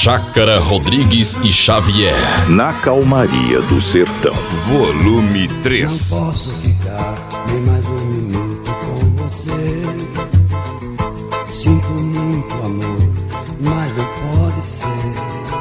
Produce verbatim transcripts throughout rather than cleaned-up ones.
Chácara Rodrigues e Xavier, na calmaria do sertão. Volume três. Não posso ficar nem mais um minuto com você. Sinto muito amor, mas não pode ser.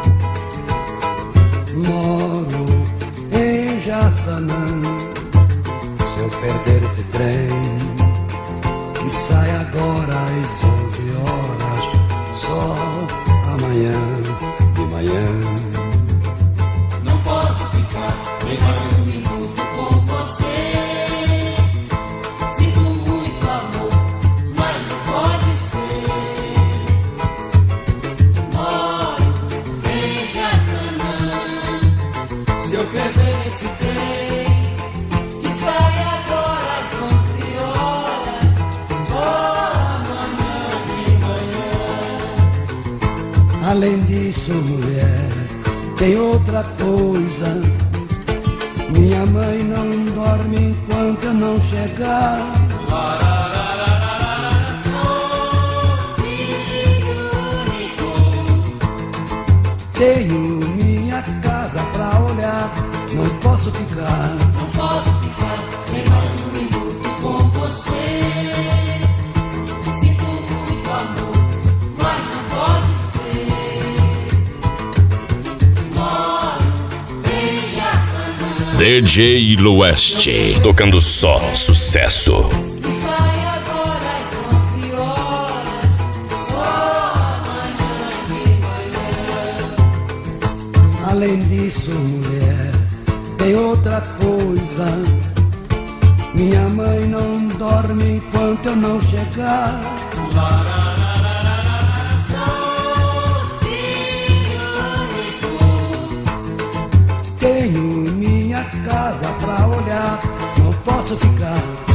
Moro em Jaçanã. Se eu perder esse trem que sai agora às onze horas, só amanhã de manhã. Não posso ficar nem mais um minuto com você. Sinto muito amor, mas não pode ser. Moro em Jaçanã. Se eu perder esse trem que sai agora às onze horas, só amanhã de manhã. Além disso, mulher, tem outra coisa. Minha mãe não dorme enquanto eu não chegar. Sou filho único. Tenho minha casa pra olhar. Não posso ficar. Não posso ficar nem mais um minuto com você. Sinto muito amor, mas não pode ser. Moro em Jaçanã. D J Lueste, tocando só sucesso. E sai agora às onze horas, só amanhã de manhã. Além disso, mulher, tem outra coisa. Minha mãe não dorme enquanto eu não chegar. Sou filho único. Tenho minha casa pra olhar. Não posso ficar.